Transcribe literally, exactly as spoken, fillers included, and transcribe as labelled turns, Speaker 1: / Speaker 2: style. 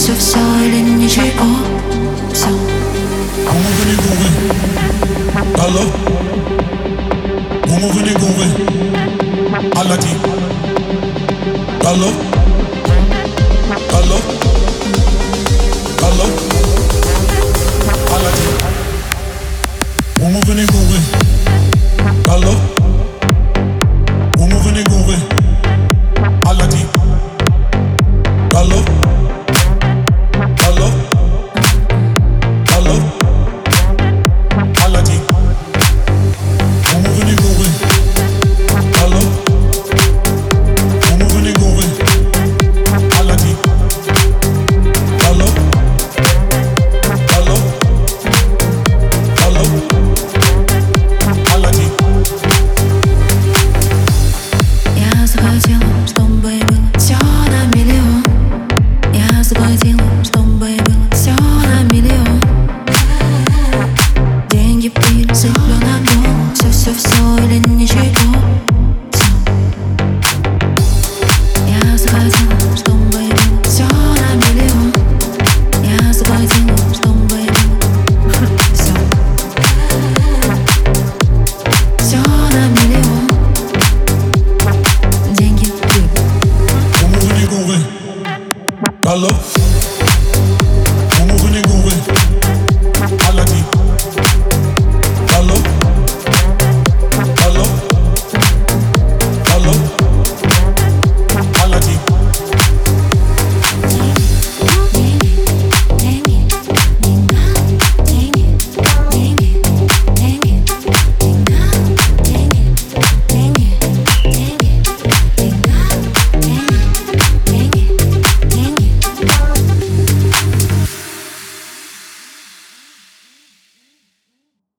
Speaker 1: все-все или ничего, все.
Speaker 2: We're moving and grooving. Hello. We're moving and grooving. Alati. Hello. Hello. Hello. Alati. We're moving and grooving. Hello. We're moving and grooving. Alati. Hello. Hello. Hello. Alati. We're moving and grooving. Hello. We're moving and grooving. Alati. Hello. Hello. Hello. Alati.
Speaker 1: Я захотела, чтобы было все на миллион. Я заплатила, чтобы было все на миллион. Деньги пересыплю на голову. Все-все-все или